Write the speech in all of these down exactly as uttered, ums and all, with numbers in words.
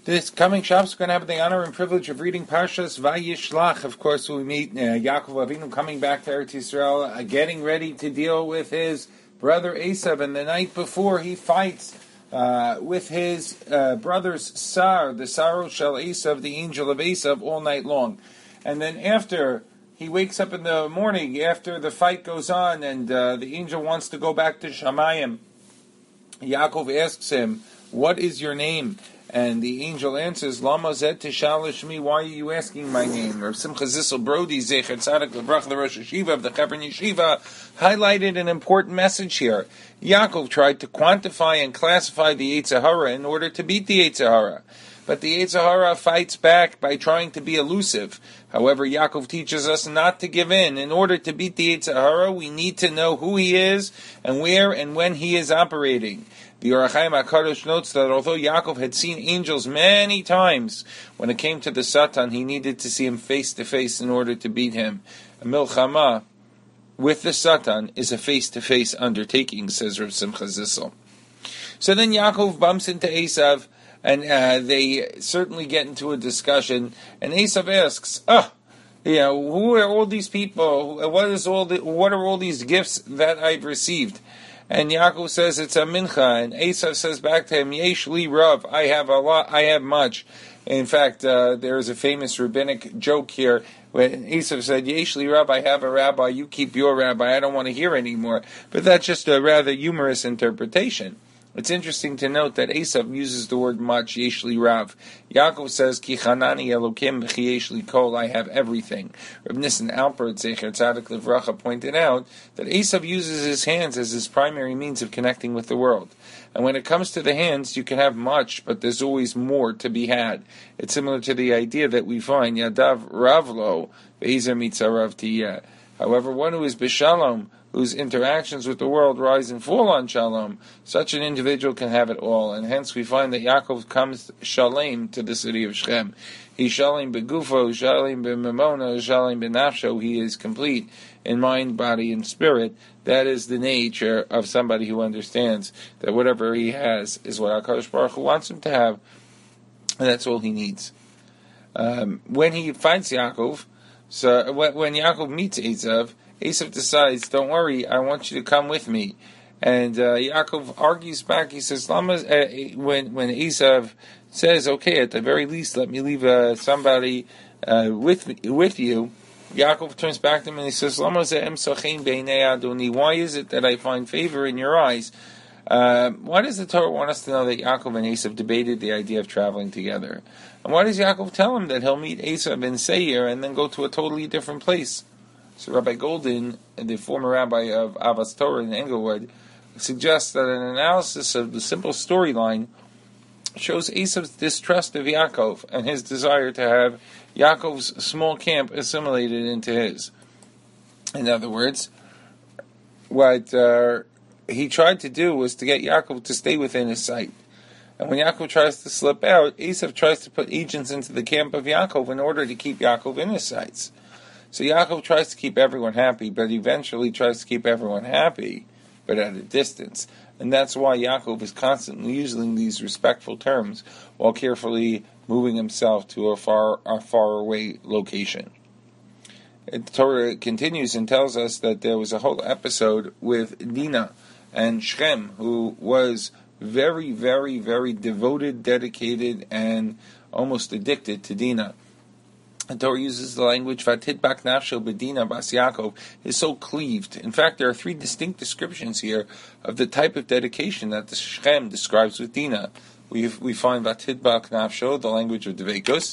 This coming Shabbos, we're going to have the honor and privilege of reading Parshas Vayishlach. Of course, we meet uh, Yaakov Avinu coming back to Eretz Yisrael, uh, getting ready to deal with his brother Esav. And the night before, he fights uh, with his uh, brother's Sar, the Saro Shel Esav, the angel of Esav, all night long. And then after he wakes up in the morning, after the fight goes on, and uh, the angel wants to go back to Shamayim, Yaakov asks him, "What is your name?" And the angel answers, "Lama zed tishalish me. Why are you asking my name?" Rav Simcha Zissel Brody, Zecher Tzadik Levrach, the Rosh Yeshiva of the Hebron Yeshiva, highlighted an important message here. Yaakov tried to quantify and classify the Yetzer Hara in order to beat the Yetzer Hara. But the Yetzer Hara fights back by trying to be elusive. However, Yaakov teaches us not to give in. In order to beat the Yetzer Hara, we need to know who he is and where and when he is operating. The Orach Chaim HaKadosh notes that although Yaakov had seen angels many times, when it came to the Satan, he needed to see him face to face in order to beat him. A milchama with the Satan is a face to face undertaking, says Rav Simcha Zissel. So then Yaakov bumps into Esav, and uh, they certainly get into a discussion. And Esav asks, "Oh, you know, who are all these people? What is all the, What are all these gifts that I've received?" And Yaakov says it's a mincha, and Esav says back to him, "Yesh li rav, I have a lot, I have much." In fact, uh, there is a famous rabbinic joke here when Esav said, "Yesh li rav, I have a rabbi, you keep your rabbi, I don't want to hear anymore." But that's just a rather humorous interpretation. It's interesting to note that Esav uses the word much, yesh li rav. Yaakov says, "Ki chanani elokim v'chi yesh li kol," I have everything. Reb Nissen Alpert, Zecher Tzadik Livracha, pointed out that Esav uses his hands as his primary means of connecting with the world. And when it comes to the hands, you can have much, but there's always more to be had. It's similar to the idea that we find, Yadav Ravlo, Ve'ezer Mitzarav Tiyeh. However, one who is B'Shalom, whose interactions with the world rise and fall on Shalom, such an individual can have it all. And hence we find that Yaakov comes Shalem to the city of Shechem. He Shalem Begufo, Shalem B'Memona, Shalem B'Nafsho. He is complete in mind, body, and spirit. That is the nature of somebody who understands that whatever he has is what HaKadosh Baruch Hu wants him to have, and that's all he needs. Um, when he finds Yaakov, so when Yaakov meets Esav, Esav decides, "Don't worry, I want you to come with me." And uh, Yaakov argues back. He says, Lama, uh, when when Esav says, "Okay, at the very least, let me leave uh, somebody uh, with me, with you," Yaakov turns back to him and he says, "Lama ze'em sochein beinei Adoni." Why is it that I find favor in your eyes? Uh, why does the Torah want us to know that Yaakov and Esav debated the idea of traveling together? And why does Yaakov tell him that he'll meet Esav in Seir and then go to a totally different place? So Rabbi Golden, the former rabbi of Avas Torah in Englewood, suggests that an analysis of the simple storyline shows Esav's distrust of Yaakov and his desire to have Yaakov's small camp assimilated into his. In other words, what uh, he tried to do was to get Yaakov to stay within his sight. And when Yaakov tries to slip out, Esav tries to put agents into the camp of Yaakov in order to keep Yaakov in his sights. So Yaakov tries to keep everyone happy, but eventually tries to keep everyone happy, but at a distance. And that's why Yaakov is constantly using these respectful terms while carefully moving himself to a far, a far away location. The Torah continues and tells us that there was a whole episode with Dinah and Shem, who was very, very, very devoted, dedicated, and almost addicted to Dinah. The Torah uses the language "Vatidbak nafsho bedina bas Yaakov," is so cleaved. In fact, there are three distinct descriptions here of the type of dedication that the Shem describes with Dinah. We we find "Vatidbak nafsho," the language of Dveikus.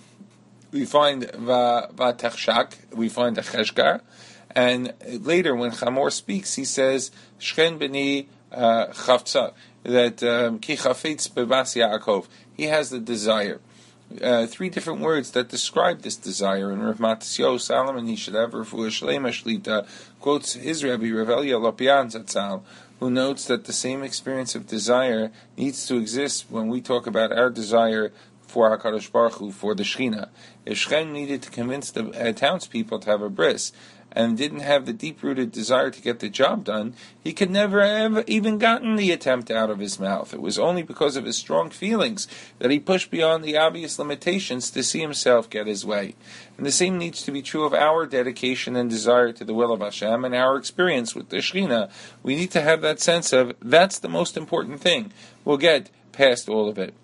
We find "Vatechshak," we find the Cheshgar, and later when Chamor speaks, he says "Shchen b'ni chavtza," that ki chafetz bebas Yaakov. He has the desire. Uh, three different words that describe this desire. And Rav Matisyahu Solomon, he should have Refuah Shlema Shlita, quotes his Rebbe, Rav Elia Lopian Zatzal, who notes that the same experience of desire needs to exist when we talk about our desire for HaKadosh Baruch Hu, for the Shechina. If Shechem needed to convince the uh, townspeople to have a bris, and didn't have the deep-rooted desire to get the job done, he could never have even gotten the attempt out of his mouth. It was only because of his strong feelings that he pushed beyond the obvious limitations to see himself get his way. And the same needs to be true of our dedication and desire to the will of Hashem and our experience with the Shekhinah. We need to have that sense of, that's the most important thing. We'll get past all of it.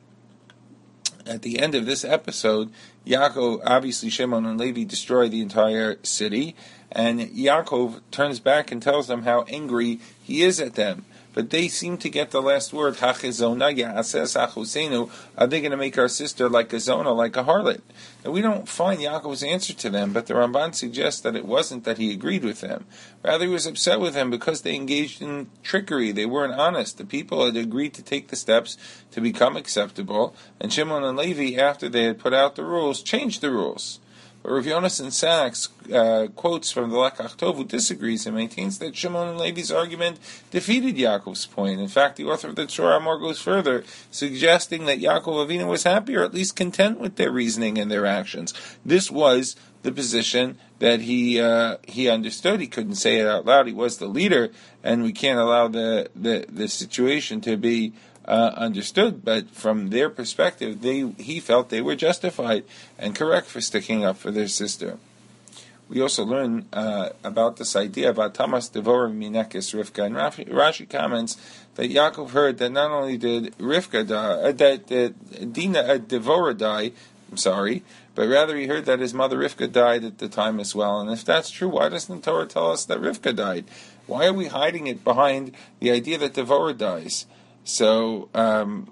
At the end of this episode, Yaakov, obviously Shimon and Levi destroy the entire city, and Yaakov turns back and tells them how angry he is at them. But they seem to get the last word. Hachizona ya'ases achusenu. Are they going to make our sister like a zona, like a harlot? And we don't find Yaakov's answer to them, but the Ramban suggests that it wasn't that he agreed with them. Rather, he was upset with them because they engaged in trickery. They weren't honest. The people had agreed to take the steps to become acceptable, and Shimon and Levi, after they had put out the rules, changed the rules. But Rav Yonasan Sachs uh, quotes from the Lekach Tov, who disagrees and maintains that Shimon and Levi's argument defeated Yaakov's point. In fact, the author of the Torah Amor goes further, suggesting that Yaakov Avinu was happy or at least content with their reasoning and their actions. This was the position that he uh, he understood. He couldn't say it out loud. He was the leader, and we can't allow the, the, the situation to be Uh, understood, but from their perspective, they he felt they were justified and correct for sticking up for their sister. We also learn uh, about this idea about Tamas Devorah Minekes Rivka, and Rashi, Rashi comments that Yaakov heard that not only did Rivka die, uh, that uh, Dina uh, Devorah die, I'm sorry, but rather he heard that his mother Rivka died at the time as well. And if that's true, why doesn't the Torah tell us that Rivka died? Why are we hiding it behind the idea that Devorah dies? So, um,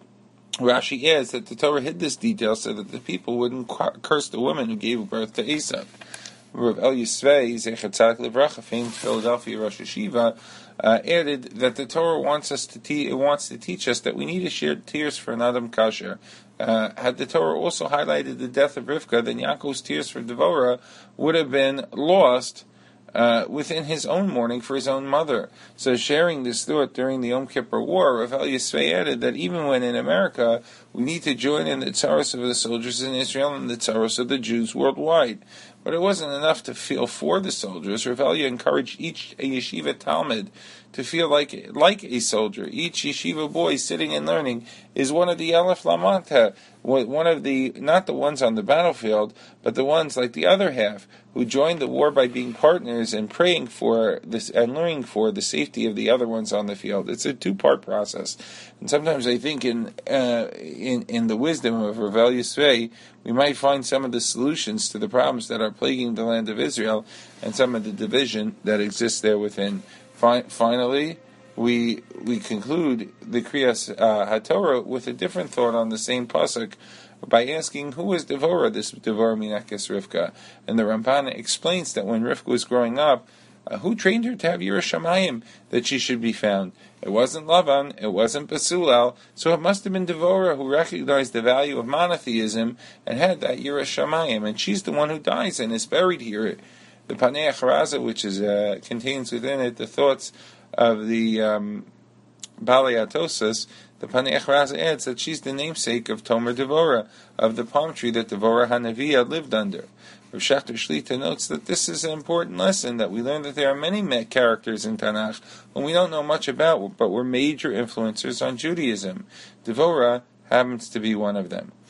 Rashi adds that the Torah hid this detail so that the people wouldn't curse the woman who gave birth to Esav. Rav Elia Svei, Zechat Tzaddik Livracha, famed Philadelphia Rosh Hashiva, uh, added that the Torah wants us to te- wants to teach us that we need to share tears for an Adam Kasher. Uh, had the Torah also highlighted the death of Rivka, then Yaakov's tears for Devorah would have been lost Uh, within his own mourning for his own mother. So sharing this thought during the Yom Kippur War, Rav Elia Svei added that even when in America, we need to join in the tzaros of the soldiers in Israel and the tzaros of the Jews worldwide. But it wasn't enough to feel for the soldiers. Rav Elia encouraged each yeshiva talmid to feel like like a soldier. Each yeshiva boy sitting and learning is one of the Aleph Lamata, one of the, not the ones on the battlefield, but the ones like the other half, who joined the war by being partners and praying for this and learning for the safety of the other ones on the field. It's a two-part process. And sometimes I think in uh, in, in the wisdom of Rav Elia Svei, we might find some of the solutions to the problems that are plaguing the land of Israel and some of the division that exists there within. Finally, we we conclude the Kriyas uh, HaTorah with a different thought on the same pasuk by asking, who was Devorah, this Devorah Minekes Rivka? And the Ramban explains that when Rivka was growing up, uh, who trained her to have Yiras Shamayim, that she should be found? It wasn't Lavan, it wasn't Basulal, so it must have been Devorah who recognized the value of monotheism and had that Yiras Shamayim, and she's the one who dies and is buried here. The Panei Acharaza, which is uh, contains within it the thoughts of the um, Balei Atosas, the Panei Acharaza adds that she's the namesake of Tomer Devorah, of the palm tree that Devorah Hanaviah lived under. Rav Shechter Shlita notes that this is an important lesson, that we learn that there are many characters in Tanakh whom we don't know much about, but were major influencers on Judaism. Devorah happens to be one of them.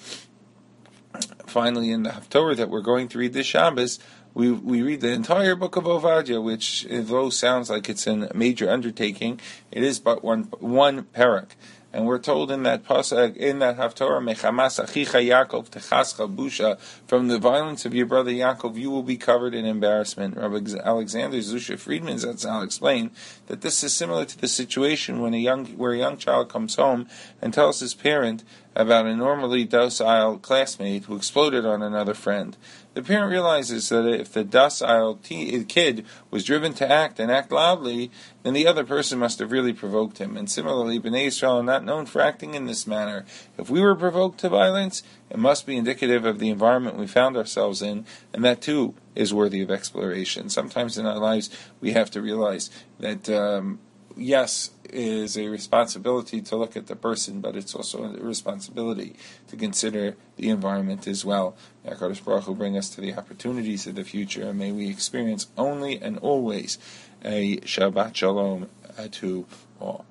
Finally, in the Haftorah that we're going to read this Shabbos, We we read the entire book of Ovadia, which, though sounds like it's a major undertaking, it is but one one parak. And we're told in that pasuk, in that Haftorah, Mechamas achicha Yaakov techascha busha, from the violence of your brother Yaakov, you will be covered in embarrassment. Rabbi Alexander Zusha Friedman Zatzal explained that this is similar to the situation when a young where a young child comes home and tells his parent about a normally docile classmate who exploded on another friend. The parent realizes that if the docile t- kid was driven to act and act loudly, then the other person must have really provoked him. And similarly, Bnei Israel are not known for acting in this manner. If we were provoked to violence, it must be indicative of the environment we found ourselves in, and that too is worthy of exploration. Sometimes in our lives, we have to realize that, um, yes, is a responsibility to look at the person, but it's also a responsibility to consider the environment as well. May HaKadosh Baruch Hu bring us to the opportunities of the future, and may we experience only and always a Shabbat Shalom to all.